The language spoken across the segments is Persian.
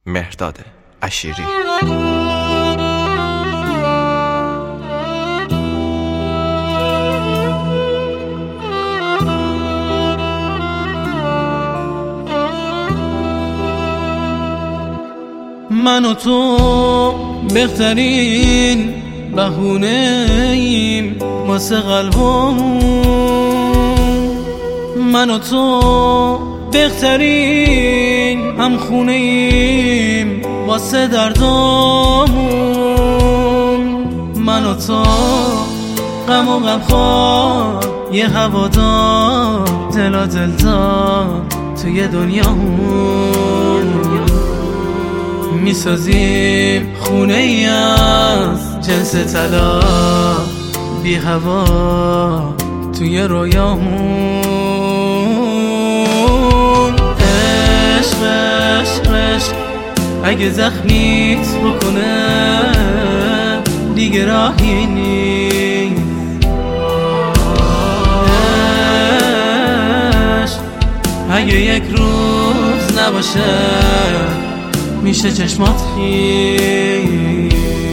مهرداد عشیری. من و تو بهترین بهونه ایم واسه قلبمون، من و تو بهترین همخونه ایم واسه دردامون، من و تو غم و غمخوار یه هوادار دل دار توی دنیامون، میسازیم خونه ای از جنس طلا بی هوا توی رویامون. عشق عشق عشق اگه زخمیت بکنه دیگه راهی نیست، عشق اگه یک روز نباشه میشه چشمات خیس.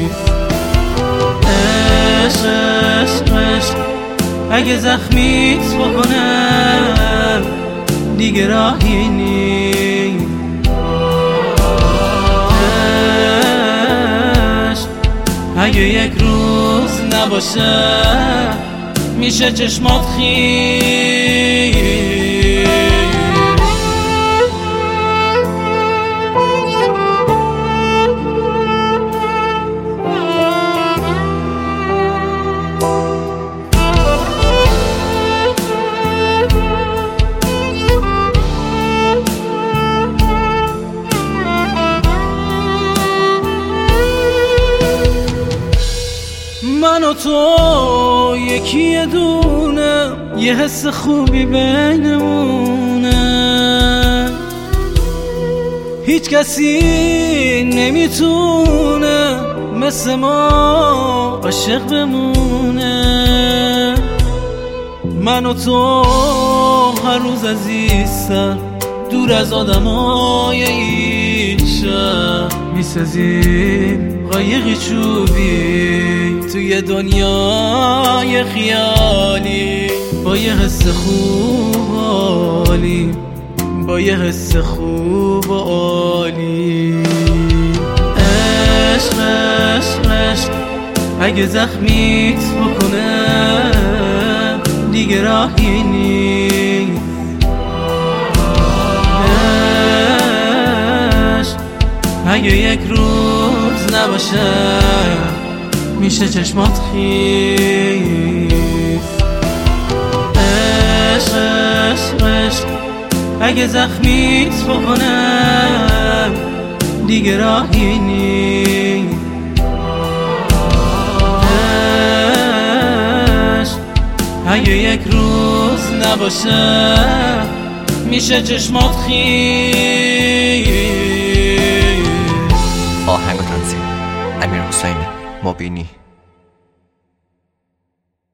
عشق عشق عشق اگه زخمیت بکنه دیگه راهی نیست، عشق اگه یک روز نباشه میشه چشمات خیس. من و تو یکی دونه یه حس خوبی بینمونه، هیچ کسی نمیتونه مثل ما عاشق بمونه. من و تو هر روز عزیزتر دور از آدمای این شهر میسازیم قایقی چوبی توی دنیای خیالی، با یه حس خوب عالی، با یه حس خوب و عالی. عشق عشق عشق اگه زخمیت بکنه دیگه راهی نیست، عشق اگه یک روز نباشه میشه چشمات خیس. عشق عشق عشق اگه زخمیت بکنه دیگه راهی نیست، عشق اگه یک روز نباشه میشه چشمات خیس. آهنگ و تنظیم امیرحسین مبینی.